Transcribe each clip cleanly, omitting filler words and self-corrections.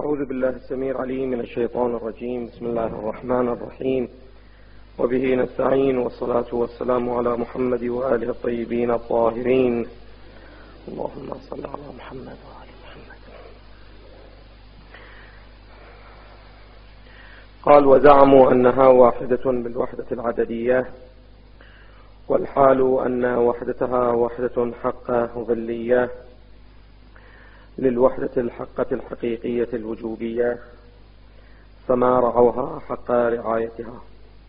أعوذ بالله السميع العليم من الشيطان الرجيم. بسم الله الرحمن الرحيم، وبه نستعين، والصلاة والسلام على محمد وآله الطيبين الطاهرين. اللهم صل على محمد وآل محمد. قال: وزعموا أنها واحدة بالوحدة العددية، والحال أن وحدتها وحدة حقة ظلية للوحدة الحقة الحقيقية الوجوبية، فما رعوها حق رعايتها.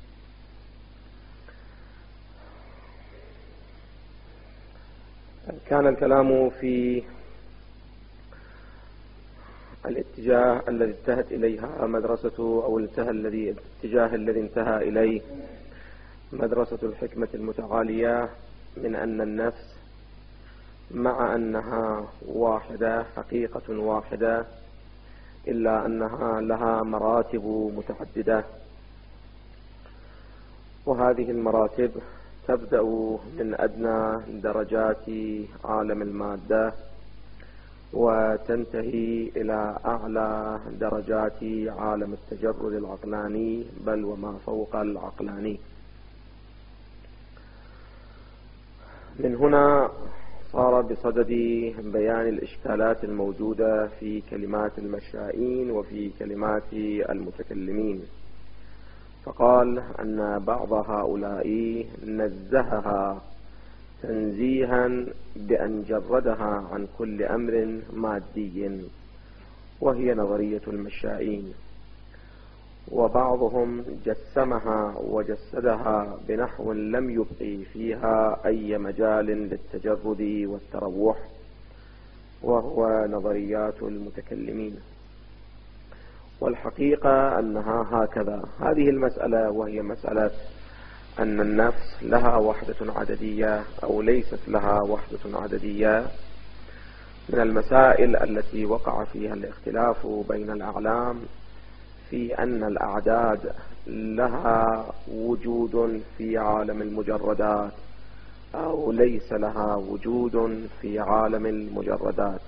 كان الكلام في الاتجاه الذي انتهت إليها مدرسة، أو الاتجاه الذي انتهى إليه مدرسة الحكمة المتعالية، من أن النفس مع أنها واحدة حقيقة واحدة، إلا أنها لها مراتب متعددة، وهذه المراتب تبدأ من أدنى درجات عالم المادة وتنتهي إلى أعلى درجات عالم التجرد العقلاني، بل وما فوق العقلاني. من هنا صار بصدد بيان الإشكالات الموجودة في كلمات المشائين وفي كلمات المتكلمين، فقال أن بعض هؤلاء نزهها تنزيها بأن جردها عن كل أمر مادي، وهي نظرية المشائين، وبعضهم جسمها وجسدها بنحو لم يبقي فيها أي مجال للتجرد والتروح، وهو نظريات المتكلمين. والحقيقة أنها هكذا. هذه المسألة، وهي مسألة أن النفس لها وحدة عددية أو ليست لها وحدة عددية، من المسائل التي وقع فيها الاختلاف بين الأعلام، في أن الأعداد لها وجود في عالم المجردات أو ليس لها وجود في عالم المجردات.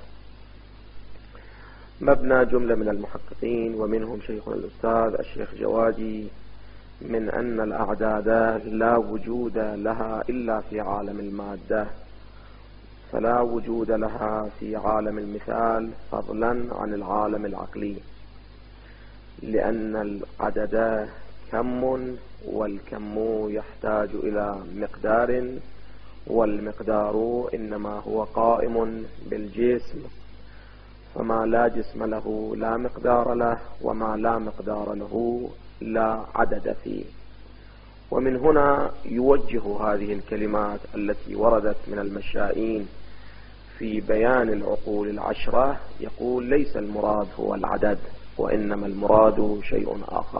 مبنى جملة من المحققين، ومنهم شيخنا الأستاذ الشيخ جوادي، من أن الأعداد لا وجود لها إلا في عالم المادة، فلا وجود لها في عالم المثال فضلا عن العالم العقلي، لأن العدد كم، والكم يحتاج إلى مقدار، والمقدار إنما هو قائم بالجسم، فما لا جسم له لا مقدار له، وما لا مقدار له لا عدد فيه. ومن هنا يوجه هذه الكلمات التي وردت من المشائين في بيان العقول العشرة، يقول: ليس المراد هو العدد، وإنما المراد شيء آخر.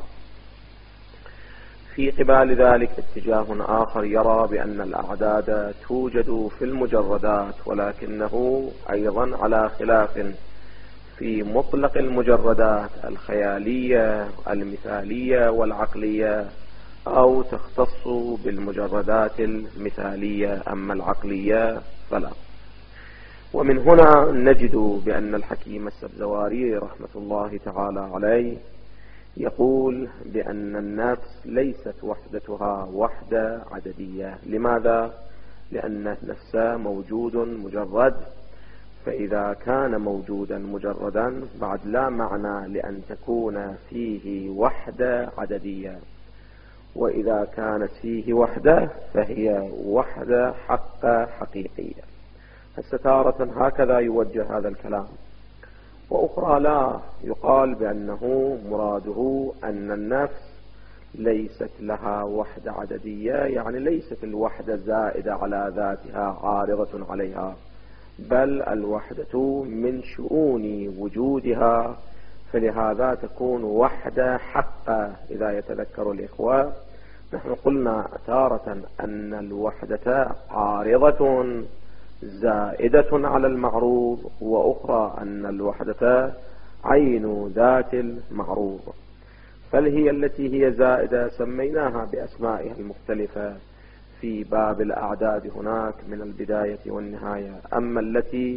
في قبال ذلك اتجاه آخر يرى بأن الأعداد توجد في المجردات، ولكنه أيضا على خلاف في مطلق المجردات الخيالية المثالية والعقلية، أو تختص بالمجردات المثالية، أما العقلية فلا. ومن هنا نجد بأن الحكيم السبزواري رحمة الله تعالى عليه يقول بأن النفس ليست وحدتها وحدة عددية. لماذا؟ لأن النفس موجود مجرد، فإذا كان موجودا مجردا بعد لا معنى لأن تكون فيه وحدة عددية، وإذا كانت فيه وحدة فهي وحدة حقة حقيقية. فستارة هكذا يوجه هذا الكلام، وأخرى لا، يقال بأنه مراده أن النفس ليست لها وحدة عددية، يعني ليست الوحدة زائدة على ذاتها عارضة عليها، بل الوحدة من شؤون وجودها، فلهذا تكون وحدة حقة. إذا يتذكر الإخوة، نحن قلنا تارة أن الوحدة عارضة زائدة على المعروض، وأخرى أن الوحدة عين ذات المعروض، فهي التي هي زائدة سميناها بأسمائها المختلفة في باب الأعداد هناك من البداية والنهاية. أما التي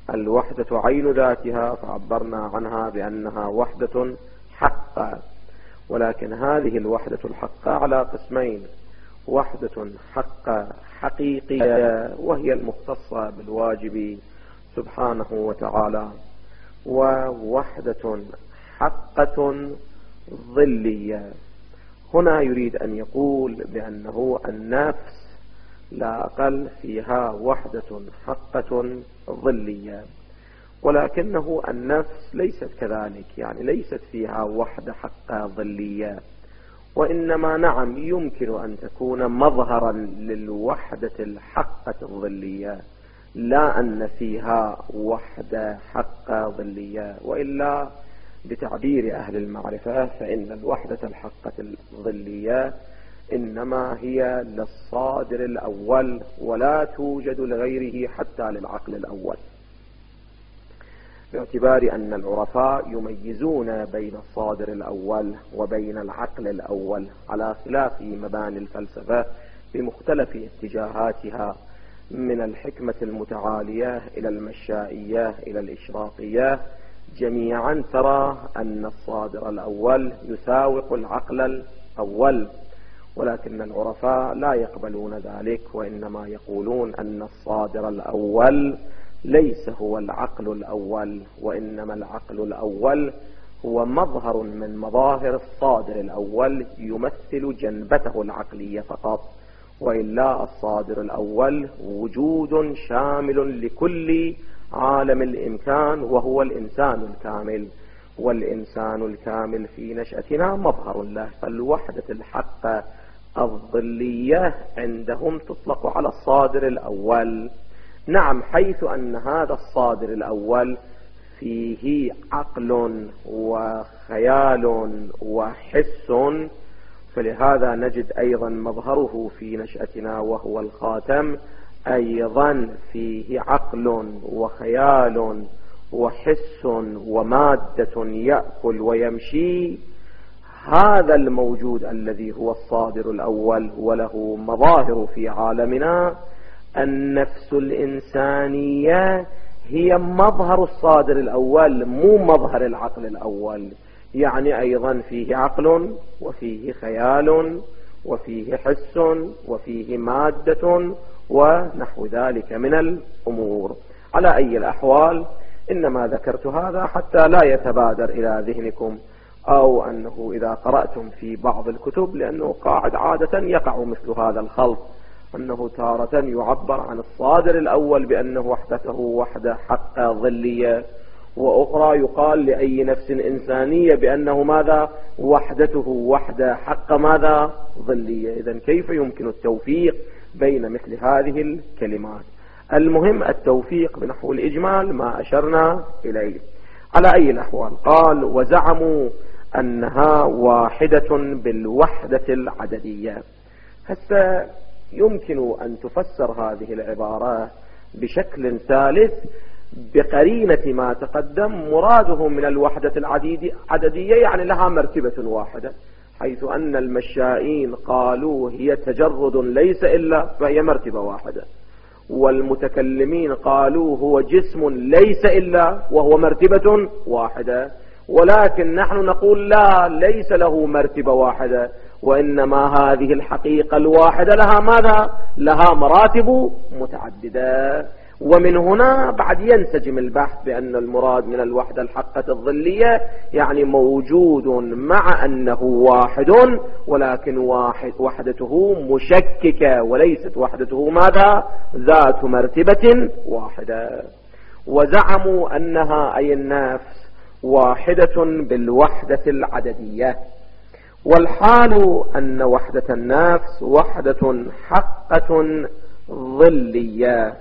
الوحدة عين ذاتها فعبرنا عنها بأنها وحدة حقة، ولكن هذه الوحدة الحقة على قسمين: وحدة حقة حقيقية وهي المختصة بالواجب سبحانه وتعالى، ووحدة حقة ظلية. هنا يريد أن يقول بأنه النفس لا أقل فيها وحدة حقة ظلية، ولكنه النفس ليست كذلك، يعني ليست فيها وحدة حقة ظلية، وإنما نعم يمكن أن تكون مظهرا للوحدة الحقة الظلية، لا أن فيها وحدة حقة ظلية. وإلا بتعبير أهل المعرفة فإن الوحدة الحقة الظلية إنما هي للصادر الأول ولا توجد لغيره حتى للعقل الأول، باعتبار أن العرفاء يميزون بين الصادر الأول وبين العقل الأول على خلاف مباني الفلسفة بمختلف اتجاهاتها، من الحكمة المتعالية إلى المشائية إلى الإشراقية، جميعا ترى أن الصادر الأول يساوق العقل الأول، ولكن العرفاء لا يقبلون ذلك، وإنما يقولون أن الصادر الأول ليس هو العقل الأول، وإنما العقل الأول هو مظهر من مظاهر الصادر الأول يمثل جنبته العقلية فقط، وإلا الصادر الأول وجود شامل لكل عالم الإمكان وهو الإنسان الكامل، والإنسان الكامل في نشأتنا مظهر له. فالوحدة الحقة الظلية عندهم تطلق على الصادر الأول، نعم، حيث أن هذا الصادر الأول فيه عقل وخيال وحس، فلهذا نجد أيضا مظهره في نشأتنا وهو الخاتم أيضا فيه عقل وخيال وحس ومادة يأكل ويمشي. هذا الموجود الذي هو الصادر الأول وله مظاهر في عالمنا، النفس الإنسانية هي مظهر الصادر الأول مو مظهر العقل الأول، يعني أيضا فيه عقل وفيه خيال وفيه حس وفيه مادة ونحو ذلك من الأمور. على أي الأحوال إنما ذكرت هذا حتى لا يتبادر إلى ذهنكم أو أنه إذا قرأتم في بعض الكتب، لأنه قاعد عادة يقع مثل هذا الخلط، أنه تارة يعبر عن الصادر الأول بأنه وحدته وحدة حقة ظلية، وأخرى يقال لأي نفس إنسانية بأنه ماذا؟ وحدته وحدة حقة ماذا؟ ظلية. إذن كيف يمكن التوفيق بين مثل هذه الكلمات؟ المهم التوفيق بنحو الإجمال ما أشرنا إليه. على أي الأحوال قال: وزعموا أنها واحدة بالوحدة العددية. هسه يمكن أن تفسر هذه العبارة بشكل ثالث بقرينة ما تقدم. مراده من الوحدة العددية يعني لها مرتبة واحدة، حيث أن المشائين قالوا هي تجرد ليس إلا، فهي مرتبة واحدة، والمتكلمين قالوا هو جسم ليس إلا وهو مرتبة واحدة، ولكن نحن نقول لا، ليس له مرتبة واحدة، وإنما هذه الحقيقة الواحدة لها ماذا؟ لها مراتب متعددة. ومن هنا بعد ينسجم البحث بأن المراد من الوحدة الحقة الظلية يعني موجود مع أنه واحد، ولكن وحدته مشككة وليست وحدته ماذا؟ ذات مرتبة واحدة. وزعموا أنها أي النفس واحدة بالوحدة العددية، والحال أن وحدة النفس وحدة حقة ظلية.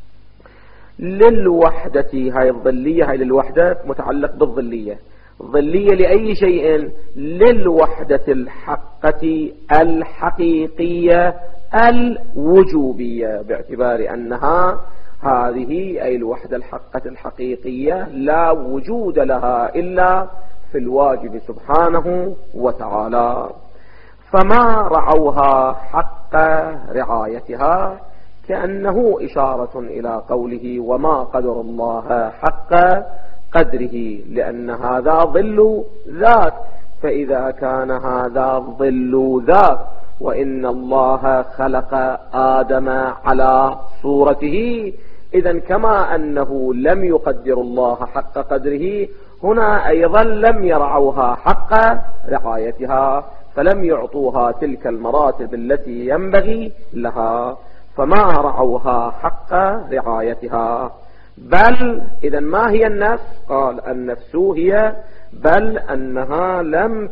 للوحدة هاي الظلية، هاي للوحدة متعلق بالظلية، ظلية لأي شيء؟ للوحدة الحقة الحقيقية الوجوبية، باعتبار أنها هذه أي الوحدة الحقة الحقيقية لا وجود لها إلا في الواجب سبحانه وتعالى، فما رعوها حق رعايتها كأنه إشارة إلى قوله وما قدر الله حق قدره، لأن هذا ظل ذاك، فإذا كان هذا ظل ذاك وإن الله خلق آدم على صورته، إذن كما أنه لم يقدر الله حق قدره، هنا أيضا لم يرعوها حق رعايتها، فلم يعطوها تلك المراتب التي ينبغي لها، فما رعوها حق رعايتها. بل إذن ما هي النفس؟ قال النفس هي بل أنها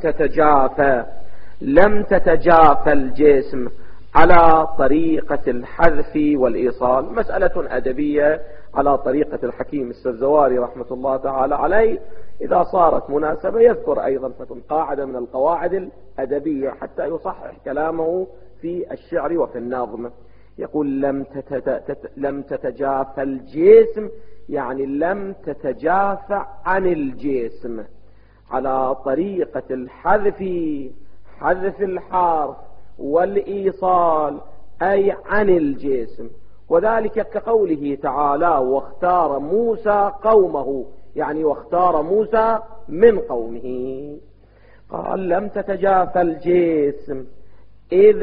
لم تتجافى الجسم على طريقة الحذف والإيصال. مسألة أدبية على طريقة الحكيم السرزواري رحمة الله تعالى عليه، إذا صارت مناسبة يذكر أيضا فتن قاعدة من القواعد الأدبية حتى يصحح كلامه في الشعر وفي النظم. يقول لم تتجافى الجسم، يعني لم تتجافى عن الجسم على طريقة الحذف، حذف الحرف والإيصال، أي عن الجسم. وذلك كقوله تعالى واختار موسى قومه، يعني واختار موسى من قومه. قال لم تتجافى الجسم إذ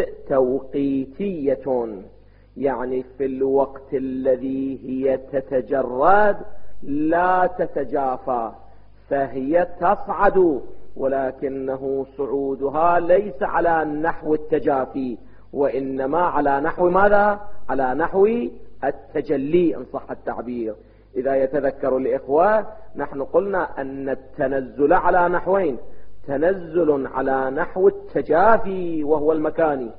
توقيتية، يعني في الوقت الذي هي تتجرد لا تتجافى، فهي تصعد، ولكنه صعودها ليس على نحو التجافي، وإنما على نحو ماذا؟ على نحو التجلي إن صح التعبير. إذا يتذكر الإخوة نحن قلنا أن التنزل على نحوين: تنزل على نحو التجافي وهو المكاني،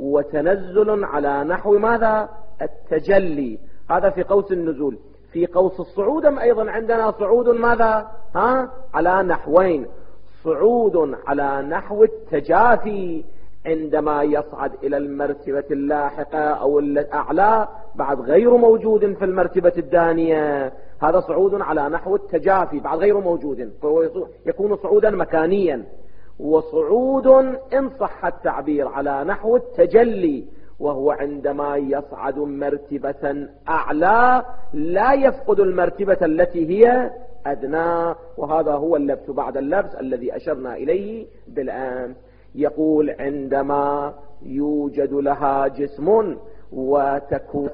وتنزل على نحو ماذا؟ التجلي. هذا في قوس النزول. في قوس الصعود أيضا عندنا صعود ماذا؟ على نحوين: صعود على نحو التجافي عندما يصعد إلى المرتبة اللاحقة أو الأعلى بعد غير موجود في المرتبة الدانية، هذا صعود على نحو التجافي بعد غير موجود، يكون صعودا مكانيا. وصعود إن صح التعبير على نحو التجلي، وهو عندما يصعد مرتبة أعلى لا يفقد المرتبة التي هي أدنى، وهذا هو اللبس بعد اللبس الذي أشرنا إليه بالآن. يقول عندما يوجد لها جسم وتكون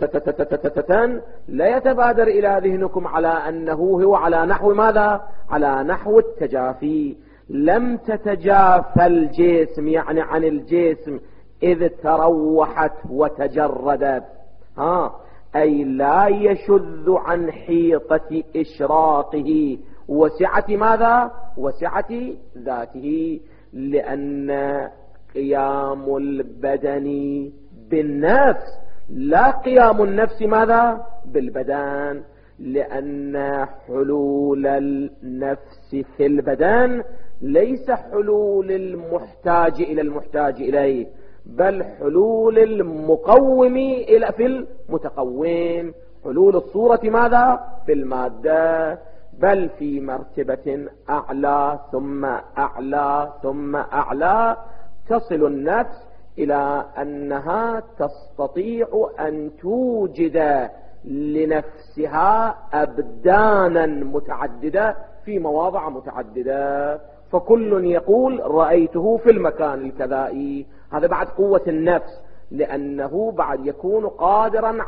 لا يتبادر إلى ذهنكم على أنه هو على نحو ماذا؟ على نحو التجافي. لم تتجافى الجسم يعني عن الجسم إذ تروحت وتجردت، أي لا يشذ عن حيطة إشراقه وسعة ماذا؟ وسعة ذاته، لأن قيام البدن بالنفس لا قيام النفس ماذا؟ بالبدن، لأن حلول النفس في البدن ليس حلول المحتاج إلى المحتاج إليه، بل حلول المقوم في المتقوم، حلول الصورة ماذا؟ في المادة، بل في مرتبة أعلى ثم أعلى ثم أعلى تصل النفس إلى أنها تستطيع أن توجد لنفسها أبدانا متعددة في مواضع متعددة، فكل يقول رأيته في المكان الكذائي. هذا بعد قوة النفس، لأنه بعد يكون قادرا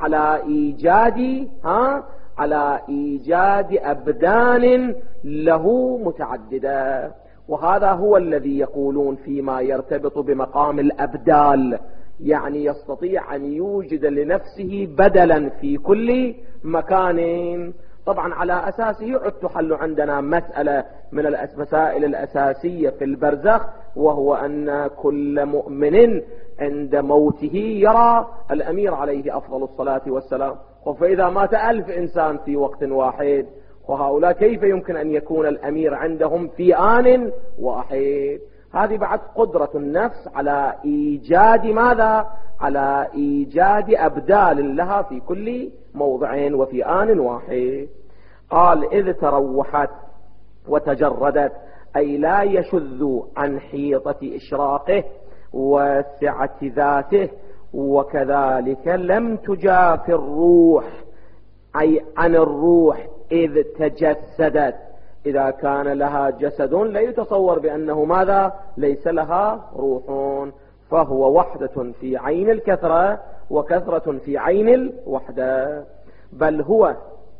على إيجاد أبدان له متعددة. وهذا هو الذي يقولون فيما يرتبط بمقام الأبدال، يعني يستطيع أن يوجد لنفسه بدلا في كل مكان. طبعا على أساسه تحل عندنا مسألة من المسائل الأساسية في البرزخ، وهو أن كل مؤمن عند موته يرى الأمير عليه أفضل الصلاة والسلام. فإذا مات 1000 إنسان في وقت واحد، وهؤلاء كيف يمكن أن يكون الأمير عندهم في آن واحد؟ هذه بعد قدرة النفس على إيجاد ماذا؟ على إيجاد أبدال لها في كل موضع وفي آن واحد. قال إذ تروحت وتجردت، أي لا يشذ عن حيطة إشراقه وسعة ذاته وكذلك لم تجاف الروح أي عن الروح إذ تجسدت. إذا كان لها جسد لا يتصور بأنه ماذا؟ ليس لها روح، فهو وحدة في عين الكثرة وكثرة في عين الوحدة. بل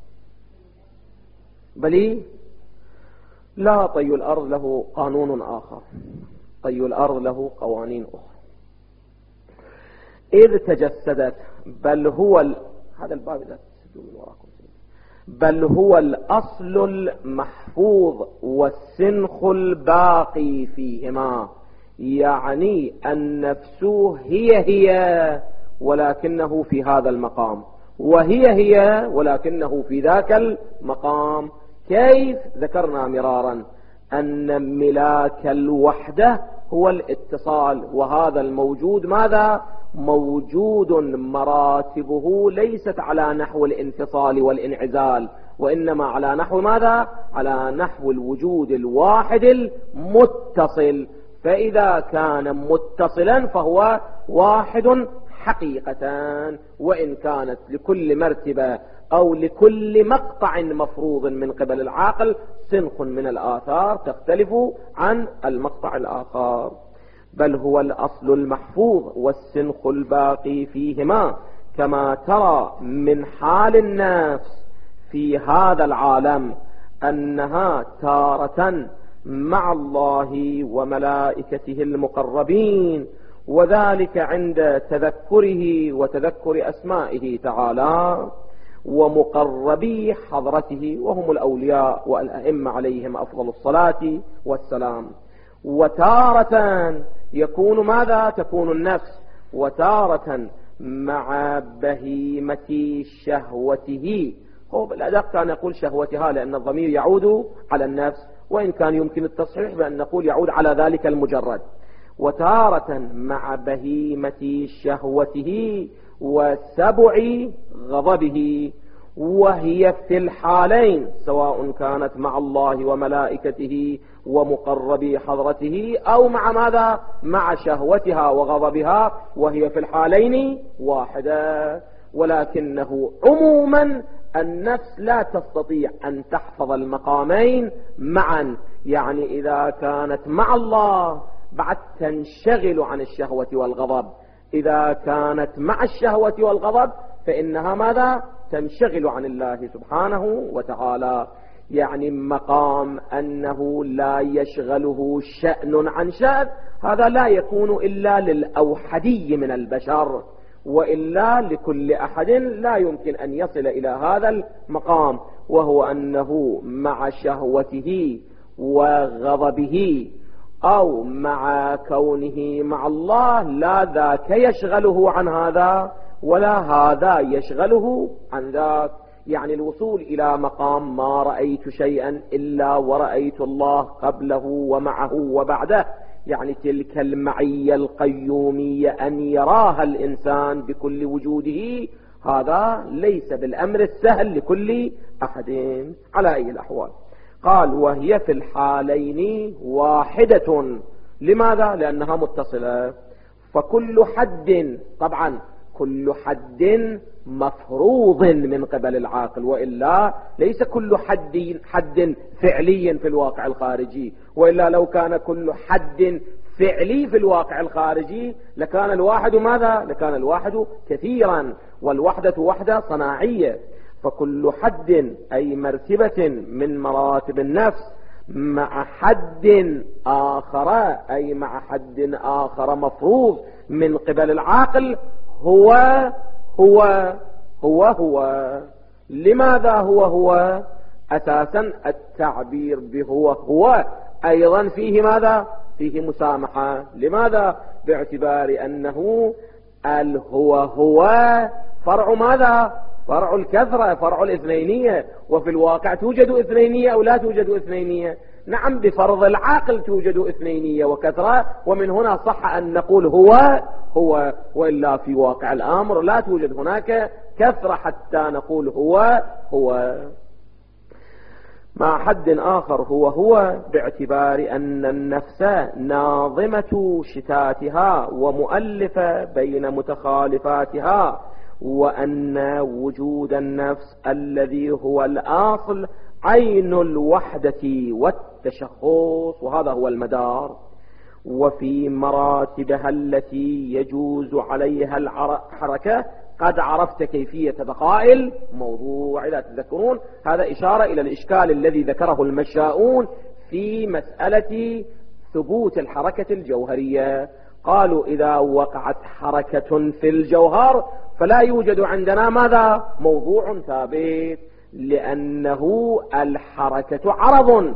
لا، طي الأرض له قانون آخر، طي الأرض له قوانين أخرى. إذ تجسدت هذا الباب إذا تسجدوا من وراكم، بل هو الأصل المحفوظ والسنخ الباقي فيهما، يعني النفس هي ولكنه في هذا المقام، وهي ولكنه في ذاك المقام. كيف؟ ذكرنا مرارا أن ملاك الوحدة هو الاتصال، وهذا الموجود ماذا؟ موجود مراتبه ليست على نحو الانفصال والانعزال، وإنما على نحو ماذا؟ على نحو الوجود الواحد المتصل. فإذا كان متصلا فهو واحد حقيقة، وإن كانت لكل مرتبة أو لكل مقطع مفروض من قبل العاقل سنخ من الآثار تختلف عن المقطع الآخر. بل هو الأصل المحفوظ والسنخ الباقي فيهما، كما ترى من حال النفس في هذا العالم أنها تارة مع الله وملائكته المقربين، وذلك عند تذكره وتذكر أسمائه تعالى ومقربي حضرته وهم الأولياء والأئمة عليهم أفضل الصلاة والسلام. وتارة يكون ماذا؟ تكون النفس، وتارة مع بهيمة شهوته. هو بالأدق كان يقول شهوتها لأن الضمير يعود على النفس، وإن كان يمكن التصحيح بأن نقول يعود على ذلك المجرد. وتارة مع بهيمة شهوته وسبع غضبه، وهي في الحالين سواء كانت مع الله وملائكته ومقربي حضرته أو مع ماذا؟ مع شهوتها وغضبها، وهي في الحالين واحدة. ولكنه عموما النفس لا تستطيع أن تحفظ المقامين معا، يعني إذا كانت مع الله بعد تنشغل عن الشهوة والغضب، إذا كانت مع الشهوة والغضب فإنها ماذا؟ تنشغل عن الله سبحانه وتعالى. يعني مقام أنه لا يشغله شأن عن شأن، هذا لا يكون إلا للأوحدي من البشر، وإلا لكل أحد لا يمكن أن يصل إلى هذا المقام، وهو أنه مع شهوته وغضبه أو مع كونه مع الله لا ذاك يشغله عن هذا ولا هذا يشغله عن ذاك. يعني الوصول إلى مقام ما رأيت شيئا إلا ورأيت الله قبله ومعه وبعده، يعني تلك المعية القيومية أن يراها الإنسان بكل وجوده، هذا ليس بالأمر السهل لكل أحد على أي الأحوال. قال وهي في الحالين واحدة. لماذا؟ لأنها متصلة. فكل حد، طبعا كل حد مفروض من قبل العاقل، وإلا ليس كل حد فعلي في الواقع الخارجي، وإلا لو كان كل حد فعلي في الواقع الخارجي لكان الواحد ماذا؟ لكان الواحد كثيرا، والوحدة وحدة صناعية. فكل حد أي مرتبة من مراتب النفس مع حد آخر، أي مع حد آخر مفروض من قبل العاقل هو هو هو هو. لماذا هو؟ أساسا التعبير بهو أيضا فيه ماذا؟ فيه مسامحة. لماذا؟ باعتبار أنه هو فرع ماذا؟ فرع الكثرة، فرع الاثنينية، وفي الواقع توجد اثنينية أو لا توجد اثنينية؟ نعم، بفرض العاقل توجد اثنينية وكثرة، ومن هنا صح أن نقول هو، وإلا في واقع الأمر لا توجد هناك كثرة حتى نقول هو. مع حد آخر هو باعتبار أن النفس ناظمة شتاتها ومؤلفة بين متخالفاتها، وأن وجود النفس الذي هو الأصل عين الوحدة والتشخص، وهذا هو المدار. وفي مراتبها التي يجوز عليها الحركة قد عرفت كيفية بقاء الموضوع. إذا تذكرون هذا إشارة إلى الإشكال الذي ذكره المشاؤون في مسألة ثبوت الحركة الجوهرية. قالوا إذا وقعت حركة في الجوهر فلا يوجد عندنا ماذا؟ موضوع ثابت، لأنه الحركة عرض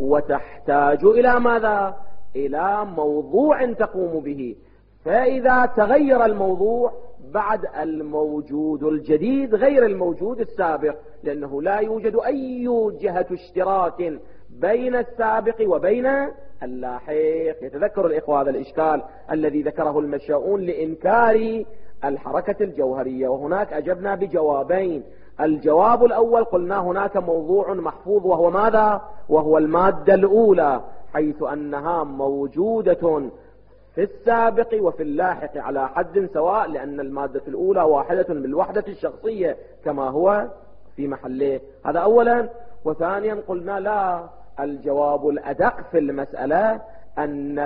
وتحتاج إلى ماذا؟ إلى موضوع تقوم به. فإذا تغير الموضوع بعد الموجود الجديد غير الموجود السابق، لأنه لا يوجد أي جهة اشتراك بين السابق وبين اللاحق. يتذكر الإخوة هذا الإشكال الذي ذكره المشاؤون لإنكار الحركة الجوهرية، وهناك أجبنا بجوابين. الجواب الأول قلنا هناك موضوع محفوظ وهو ماذا؟ وهو المادة الأولى، حيث أنها موجودة في السابق وفي اللاحق على حد سواء، لأن المادة الأولى واحدة بالوحدة الشخصية كما هو في محله. هذا أولا. وثانيا قلنا لا، الجواب الأدق في المسألة أن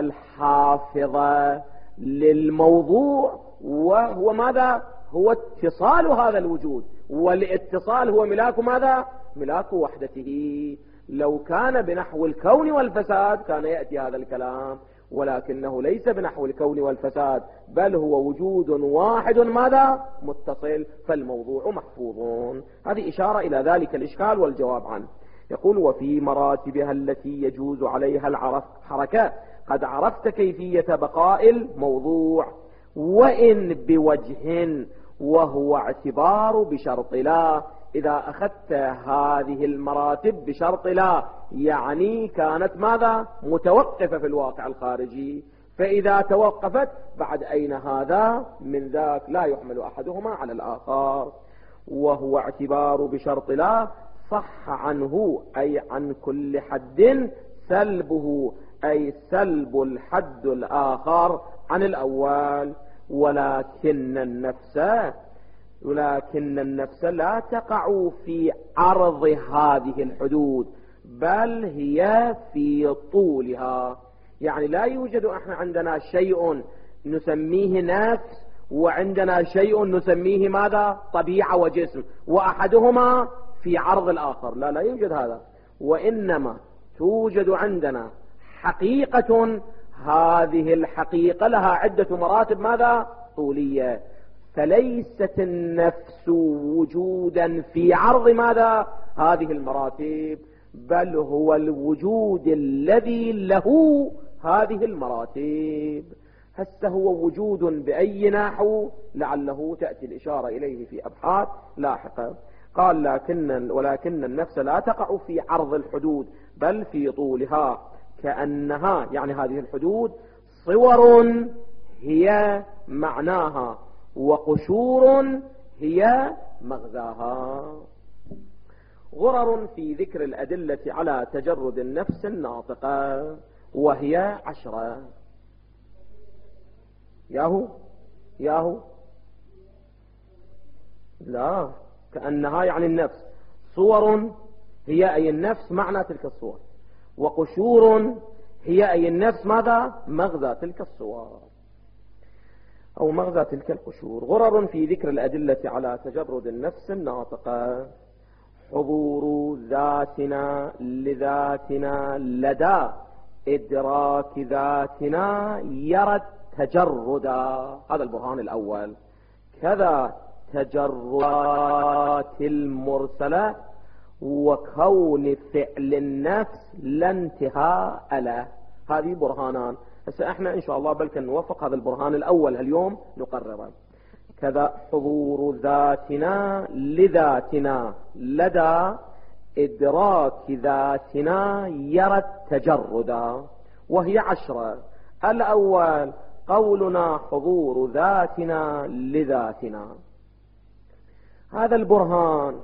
الحافظ للموضوع وهو ماذا؟ هو اتصال هذا الوجود، والاتصال هو ملاك ماذا؟ ملاك وحدته. لو كان بنحو الكون والفساد كان يأتي هذا الكلام، ولكنه ليس بنحو الكون والفساد، بل هو وجود واحد ماذا؟ متصل، فالموضوع محفوظ. هذه إشارة إلى ذلك الإشكال والجواب عنه. يقول وفي مراتبها التي يجوز عليها الحركة قد عرفت كيفية بقاء الموضوع، وإن بوجه وهو اعتبار بشرط لا. إذا أخذت هذه المراتب بشرط لا يعني كانت ماذا؟ متوقفة في الواقع الخارجي، فإذا توقفت بعد أين هذا من ذاك؟ لا يحمل أحدهما على الآخر. وهو اعتبار بشرط لا صح عنه أي عن كل حد سلبه، أي سلب الحد الآخر عن الأول. ولكن النفس لا تقع في عرض هذه الحدود، بل هي في طولها. يعني لا يوجد احنا عندنا شيء نسميه نفس وعندنا شيء نسميه ماذا؟ طبيعة وجسم، وأحدهما في عرض الآخر. لا يوجد هذا، وإنما توجد عندنا حقيقة، هذه الحقيقة لها عدة مراتب ماذا؟ طولية. فليست النفس وجودا في عرض ماذا؟ هذه المراتب، بل هو الوجود الذي له هذه المراتب. هسه هو وجود بأي نحو؟ لعله تأتي الإشارة إليه في أبحاث لاحقة. قال ولكن النفس لا تقع في عرض الحدود بل في طولها، كأنها يعني هذه الحدود صور هي معناها، وقشور هي مغزاها. غرر في ذكر الأدلة على تجرد النفس الناطقة، وهي 10. ياهو لا، كأنها يعني النفس، صور هي أي النفس معنى تلك الصور، وقشور هي أي النفس ماذا؟ مغزى تلك الصور أو مغزى تلك القشور. غرر في ذكر الأدلة على تجرد النفس الناطقة، حضور ذاتنا لذاتنا لدى إدراك ذاتنا يرى التجرد. هذا البرهان الأول. كذا تجرات المرسلة وكون فعل النفس لا انتهاء له. هذه برهانان. هسه احنا ان شاء الله بل نوفق هذا البرهان الأول اليوم نقرره. كذا حضور ذاتنا لذاتنا لدى إدراك ذاتنا يرى التجرد، وهي 10. الأول قولنا حضور ذاتنا لذاتنا. هذا البرهان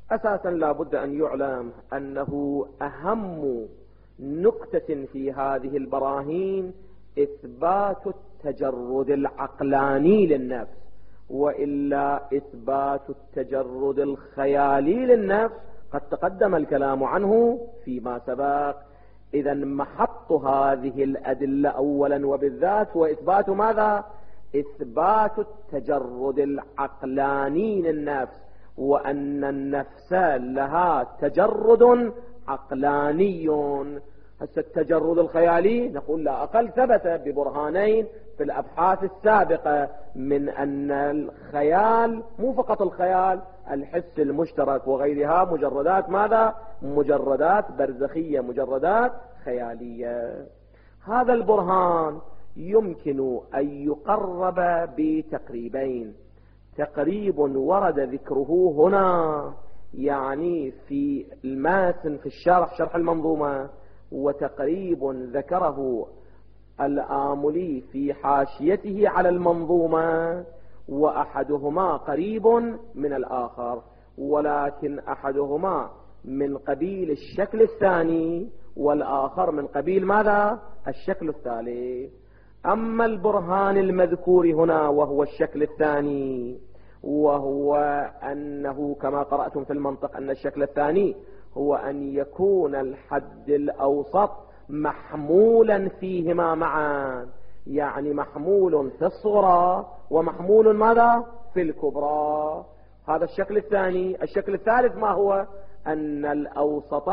أساسا لا بد أن يعلم أنه أهم نكتة في هذه البراهين إثبات التجرد العقلاني للنفس، وإلا إثبات التجرد الخيالي للنفس قد تقدم الكلام عنه فيما سبق. إذا محط هذه الأدلة أولا وبالذات هو إثبات ماذا؟ إثبات التجرد العقلاني للنفس، وأن النفس لها تجرد عقلاني. هسه التجرد الخيالي نقول لا أقل ثبت ببرهانين في الأبحاث السابقة من أن الخيال مو فقط الخيال، الحس المشترك وغيرها مجردات ماذا؟ مجردات برزخية، مجردات خيالية. هذا البرهان يمكن أن يقرب بتقريبين. تقريب ورد ذكره هنا يعني في الماتن في الشرح، شرح المنظومة، وتقريب ذكره الآملي في حاشيته على المنظومة، وأحدهما قريب من الآخر، ولكن أحدهما من قبيل الشكل الثاني والآخر من قبيل ماذا؟ الشكل الثالث. أما البرهان المذكور هنا وهو الشكل الثاني، وهو أنه كما قرأتم في المنطق أن الشكل الثاني هو أن يكون الحد الأوسط محمولا فيهما معا، يعني محمول في الصغرى ومحمول ماذا؟ في الكبرى. هذا الشكل الثاني. الشكل الثالث ما هو؟ أن الأوسط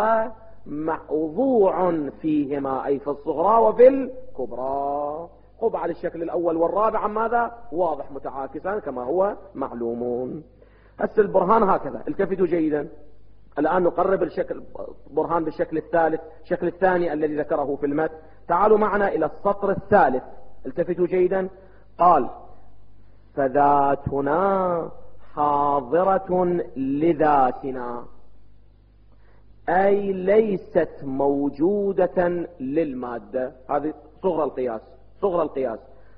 موضوع فيهما، أي في الصغرى وفي الكبرى. وبعد الشكل الأول والرابع ماذا؟ واضح متعاكسا كما هو معلوم. هسه البرهان هكذا، التفتوا جيدا. الآن نقرب برهان بالشكل الثالث، الشكل الثاني الذي ذكره في المتن. تعالوا معنا إلى السطر الثالث، التفتوا جيدا. قال: فذاتنا حاضرة لذاتنا، أي ليست موجودة للمادة. هذه صغرى القياس، صغرى القياس.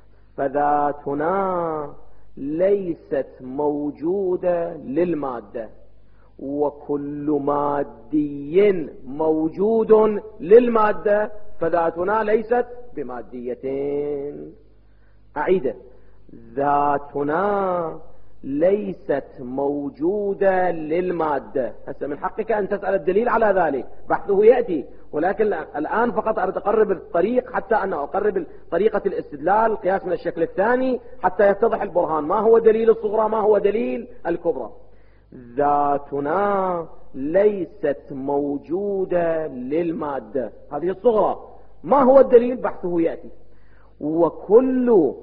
فذاتنا ليست موجودة للمادة، وكل مادي موجود للمادة، فذاتنا ليست بماديتين. أعيده: ذاتنا ليست موجودة للمادة. هسه من حقك أن تسأل الدليل على ذلك، بحثه يأتي، ولكن الآن فقط أريد أقرب الطريق حتى أن أقرب طريقة الاستدلال، القياس من الشكل الثاني، حتى يتضح البرهان ما هو دليل الصغرى ما هو دليل الكبرى. ذاتنا ليست موجودة للمادة، هذه الصغرى. ما هو الدليل؟ بحثه يأتي. وكل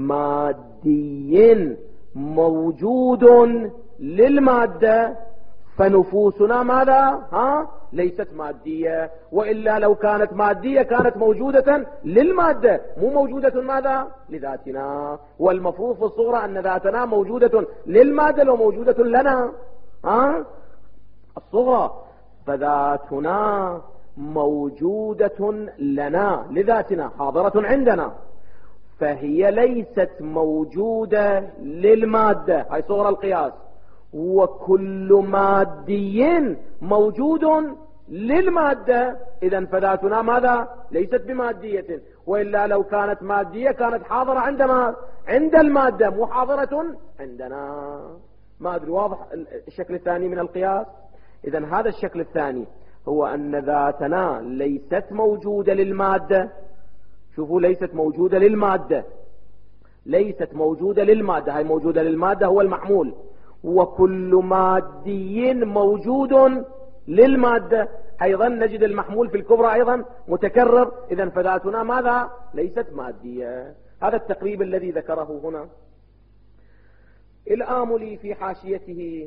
مادي موجود للمادة، فنفوسنا ماذا؟ ليست مادية، وإلا لو كانت مادية كانت موجودة للمادة، مو موجودة ماذا؟ لذاتنا. والمفروض في الصغرى أن ذاتنا موجودة للمادة لو موجودة لنا. الصغرى. فذاتنا موجودة لنا لذاتنا، حاضرة عندنا، فهي ليست موجودة للمادة. هاي صغرى القياس. وكل مادي موجود للمادة، إذن فذاتنا ماذا؟ ليست بمادية، وإلا لو كانت مادية كانت حاضرة عندما عند المادة، مو حاضرة عندنا. ما أدري واضح الشكل الثاني من القياس؟ إذن هذا الشكل الثاني هو أن ذاتنا ليست موجودة للمادة. شوفوا، ليست موجودة للمادة، ليست موجودة للمادة، هاي موجودة للمادة هو المحمول. وكل مادي موجود للمادة، أيضا نجد المحمول في الكبرى أيضا متكرر. إذن فذاتنا ماذا؟ ليست مادية. هذا التقريب الذي ذكره هنا. الآملي في حاشيته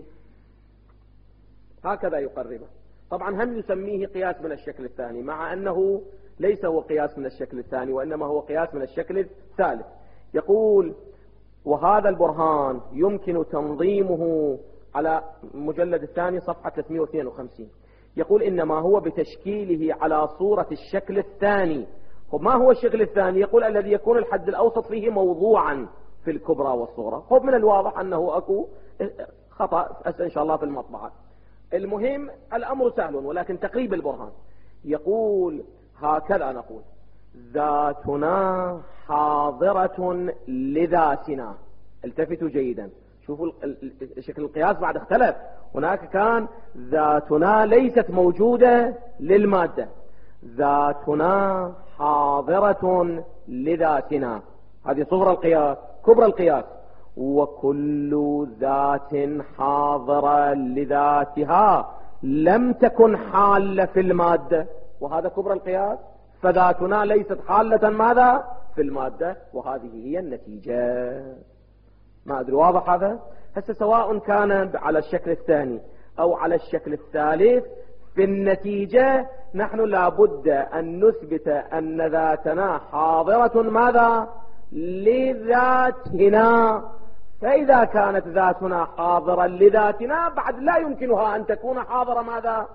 هكذا يقربه. طبعا هم يسميه قياس من الشكل الثاني، مع أنه ليس هو قياس من الشكل الثاني، وإنما هو قياس من الشكل الثالث. يقول: وهذا البرهان يمكن تنظيمه على مجلد الثاني صفحة 352. يقول: إنما هو بتشكيله على صورة الشكل الثاني. ما هو الشكل الثاني؟ يقول: الذي يكون الحد الأوسط فيه موضوعا في الكبرى والصغرى. من الواضح أنه أكو خطأ إن شاء الله في المطبعة. المهم الأمر سهل، ولكن تقريب البرهان يقول هكذا نقول: ذاتنا حاضرة لذاتنا. التفتوا جيدا، شوفوا شكل القياس بعد اختلف. هناك كان ذاتنا ليست موجودة للمادة، ذاتنا حاضرة لذاتنا، هذه صغرى القياس. كبرى القياس: وكل ذات حاضرة لذاتها لم تكن حالة في المادة، وهذا كبرى القياس. فذاتنا ليست حالة ماذا؟ في المادة، وهذه هي النتيجة. ما أدري واضح هذا؟ هسه سواء كان على الشكل الثاني أو على الشكل الثالث، في النتيجة نحن لابد أن نثبت أن ذاتنا حاضرة ماذا؟ لذاتنا. فإذا كانت ذاتنا حاضرة لذاتنا، بعد لا يمكنها أن تكون حاضرة ماذا؟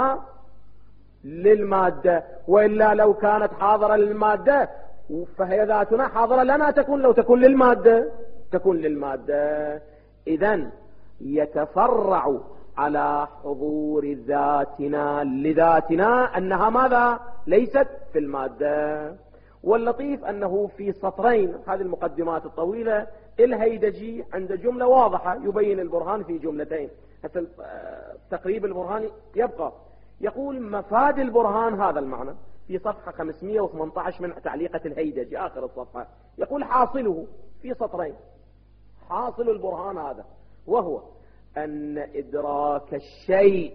للمادة. وإلا لو كانت حاضرة للمادة فهي ذاتنا حاضرة لنا تكون، لو تكون للمادة تكون للمادة. إذن يتفرع على حضور ذاتنا لذاتنا أنها ماذا؟ ليست في المادة. واللطيف أنه في سطرين، هذه المقدمات الطويلة، الهيدجي عند جملة واضحة يبين البرهان في جملتين. حتى تقريب البرهان يبقى. يقول مفاد البرهان هذا المعنى في صفحة 518 من تعليقة الهيدجي آخر الصفحة. يقول حاصله في سطرين، حاصل البرهان هذا، وهو أن إدراك الشيء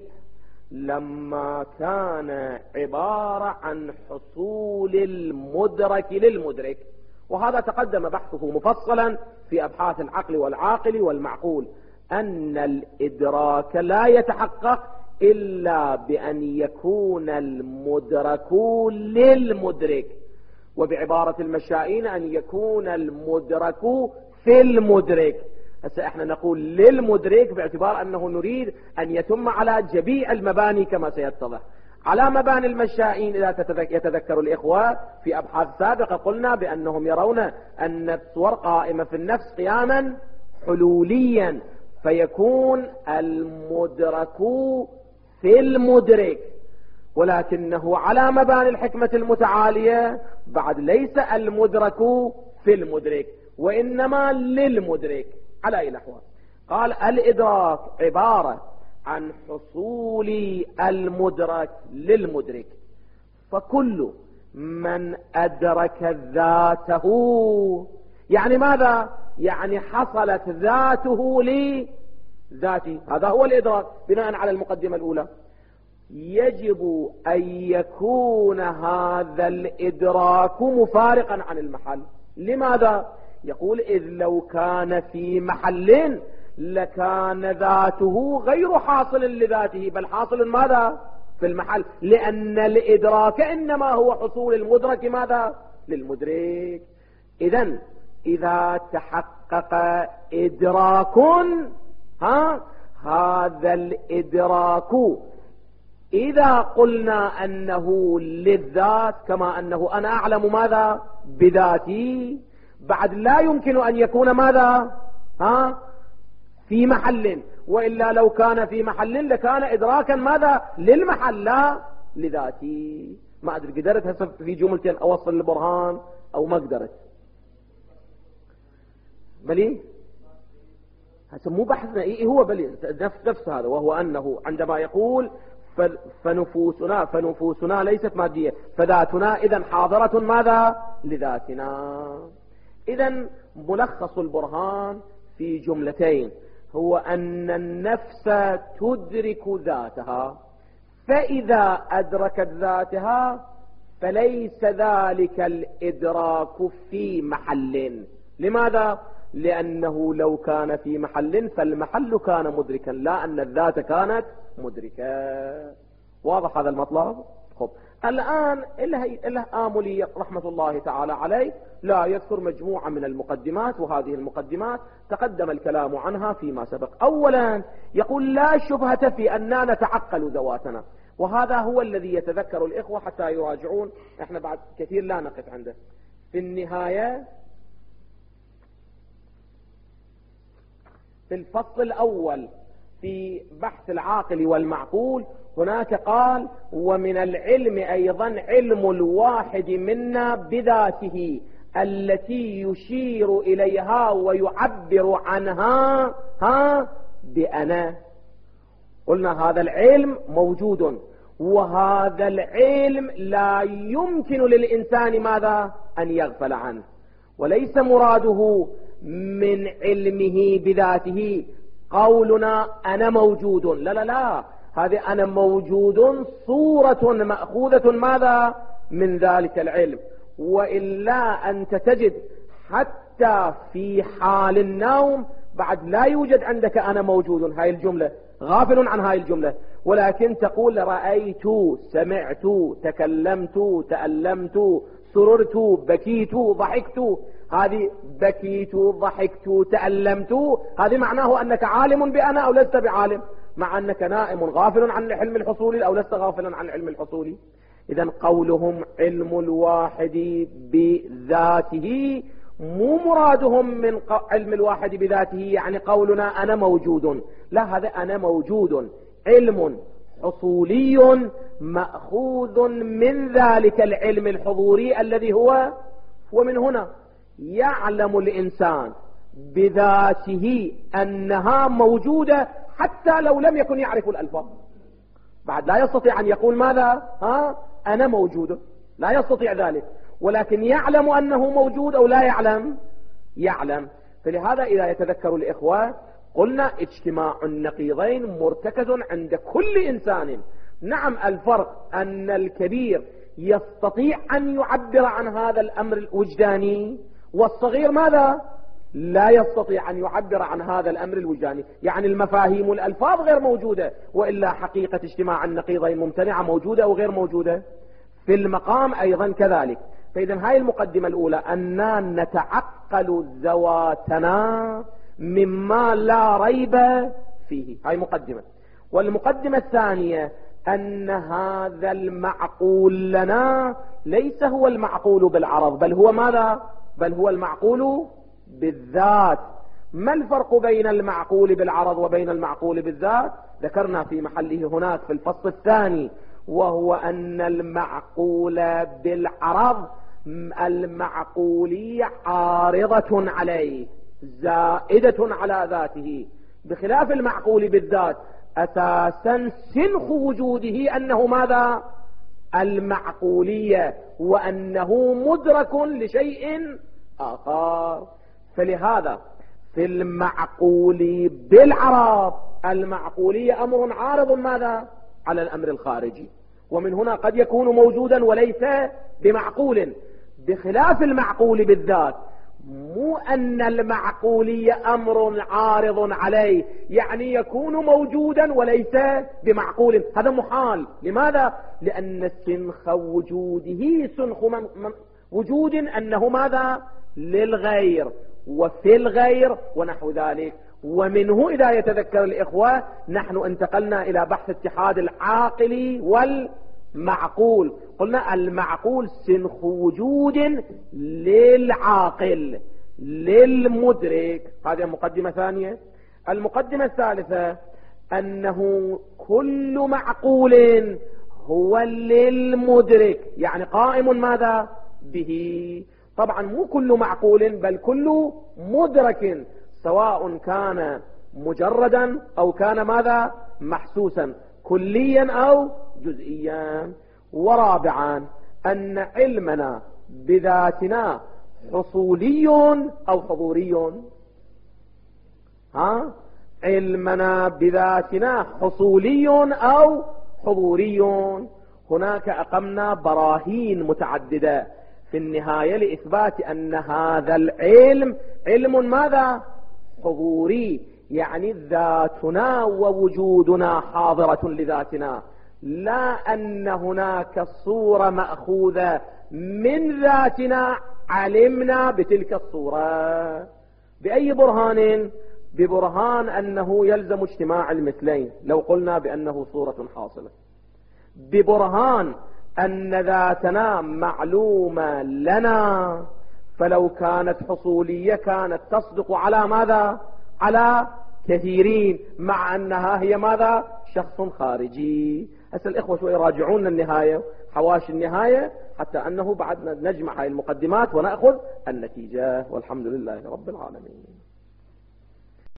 لما كان عبارة عن حصول المدرك للمدرك، وهذا تقدم بحثه مفصلا في أبحاث العقل والعاقل والمعقول، أن الإدراك لا يتحقق إلا بأن يكون المدرك للمدرك، وبعبارة المشائين أن يكون المدرك في المدرك. هسه احنا نقول للمدرك باعتبار أنه نريد أن يتم على جميع المباني كما سيتضح. على مباني المشائين إذا يتذكر الإخوة في أبحاث سابقة قلنا بأنهم يرون أن الصور قائمة في النفس قياما حلوليا، فيكون المدرك في المدرك، ولكنه على مباني الحكمة المتعالية بعد ليس المدرك في المدرك وإنما للمدرك على أي الأحوال. قال الإدراك عبارة عن حصول المدرك للمدرك، فكل من أدرك ذاته، يعني ماذا؟ يعني حصلت ذاته لذاته، هذا هو الإدراك بناء على المقدمة الأولى. يجب أن يكون هذا الإدراك مفارقا عن المحل. لماذا؟ يقول إذ لو كان في محل لكان ذاته غير حاصل لذاته، بل حاصل ماذا؟ في المحل، لأن الإدراك إنما هو حصول المدرك ماذا؟ للمدرك. إذن إذا تحقق إدراك، هذا الإدراك إذا قلنا أنه للذات كما أنه أنا أعلم ماذا؟ بذاتي، بعد لا يمكن أن يكون ماذا؟ في محل، وإلا لو كان في محل لكان إدراكا ماذا؟ للمحل لا لذاتي. ما أدري قدرت هسه في جملتين أوصل البرهان أو ما قدرت؟ بلي هسه مو بحثنا هو بلي نفس هذا، وهو أنه عندما يقول فنفوسنا ليست مادية، فذاتنا إذن حاضرة ماذا؟ لذاتنا. إذن ملخص البرهان في جملتين، هو أن النفس تدرك ذاتها، فإذا أدركت ذاتها فليس ذلك الإدراك في محل. لماذا؟ لأنه لو كان في محل فالمحل كان مدركا، لا أن الذات كانت مدركة. واضح هذا المطلب؟ خب الآن آملي رحمة الله تعالى عليه لا يذكر مجموعة من المقدمات، وهذه المقدمات تقدم الكلام عنها فيما سبق. أولا يقول لا شبهة في أننا نتعقل ذواتنا، وهذا هو الذي يتذكر الإخوة حتى يراجعون، احنا بعد كثير لا نقف عنده. في النهاية في الفصل الأول في بحث العاقل والمعقول هناك قال: ومن العلم أيضا علم الواحد منا بذاته التي يشير إليها ويعبر عنها بأنا. قلنا هذا العلم موجود، وهذا العلم لا يمكن للإنسان ماذا؟ أن يغفل عنه. وليس مراده من علمه بذاته قولنا أنا موجود، لا لا لا، هذه أنا موجود صورة مأخوذة ماذا؟ من ذلك العلم. وإلا أنت تجد حتى في حال النوم بعد لا يوجد عندك أنا موجود، هاي الجملة غافل عن هاي الجملة، ولكن تقول رأيت، سمعت، تكلمت، تألمت، سررت، بكيت، ضحكت. هذه بكيت، ضحكت، تألمت، هذه معناه أنك عالم بأنا أو لست بعالم، مع أنك نائم غافل عن العلم الحصولي أو لست غافلا عن العلم الحصولي. إذن قولهم علم الواحد بذاته مو مرادهم من علم الواحد بذاته يعني قولنا أنا موجود، لا، هذا أنا موجود علم حصولي مأخوذ من ذلك العلم الحضوري الذي هو. ومن هنا يعلم الإنسان بذاته أنها موجودة حتى لو لم يكن يعرف الألفاظ. بعد لا يستطيع أن يقول ماذا؟ أنا موجود، لا يستطيع ذلك، ولكن يعلم أنه موجود أو لا يعلم؟ يعلم. فلهذا إذا يتذكر الإخوة قلنا اجتماع النقيضين مرتكز عند كل إنسان. نعم، الفرق أن الكبير يستطيع أن يعبر عن هذا الأمر الوجداني، والصغير ماذا؟ لا يستطيع أن يعبر عن هذا الأمر الوجداني، يعني المفاهيم والألفاظ غير موجودة، وإلا حقيقة اجتماع النقيضين ممتنعة، موجودة أو غير موجودة. في المقام أيضا كذلك. فإذا هاي المقدمة الأولى أننا نتعقل ذواتنا مما لا ريب فيه، هاي مقدمة. والمقدمة الثانية أن هذا المعقول لنا ليس هو المعقول بالعرض، بل هو ماذا؟ بل هو المعقول بالذات. ما الفرق بين المعقول بالعرض وبين المعقول بالذات؟ ذكرنا في محله هناك في الفصل الثاني، وهو أن المعقول بالعرض المعقولية عارضة عليه زائدة على ذاته، بخلاف المعقول بالذات أساسا سنخ وجوده أنه ماذا؟ المعقولية، وأنه مدرك لشيء آخر. فلهذا في المعقول بالعرض المعقولية أمر عارض ماذا؟ على الأمر الخارجي، ومن هنا قد يكون موجودا وليس بمعقول، بخلاف المعقول بالذات مو أن المعقولية أمر عارض عليه يعني يكون موجودا وليس بمعقول، هذا محال. لماذا؟ لأن سنخ وجوده سنخ وجود أنه ماذا؟ للغير وفي الغير ونحو ذلك. ومنه إذا يتذكر الإخوة نحن انتقلنا إلى بحث اتحاد العاقل والمعقول. قلنا المعقول سنخ وجود للعاقل للمدرك، هذه مقدمة ثانية. المقدمة الثالثة أنه كل معقول هو للمدرك، يعني قائم ماذا؟ به. طبعا مو كل معقول بل كل مدرك، سواء كان مجردا أو كان ماذا؟ محسوسا، كليا أو جزئيا. ورابعا أن علمنا بذاتنا حصولي أو حضوري. علمنا بذاتنا حصولي أو حضوري. هناك أقمنا براهين متعددة في النهاية لإثبات أن هذا العلم علم ماذا؟ حضوري، يعني ذاتنا ووجودنا حاضرة لذاتنا، لا أن هناك صورة مأخوذة من ذاتنا علمنا بتلك الصورة. بأي برهان؟ ببرهان أنه يلزم اجتماع المثلين لو قلنا بأنه صورة حاصلة، ببرهان أن ذاتنا معلومة لنا، فلو كانت حصولية كانت تصدق على ماذا؟ على كثيرين، مع أنها هي ماذا؟ شخص خارجي. هسه الإخوة شوي يراجعون النهاية، حواشي النهاية، حتى أنه بعد نجمع هاي المقدمات ونأخذ النتيجة، والحمد لله رب العالمين.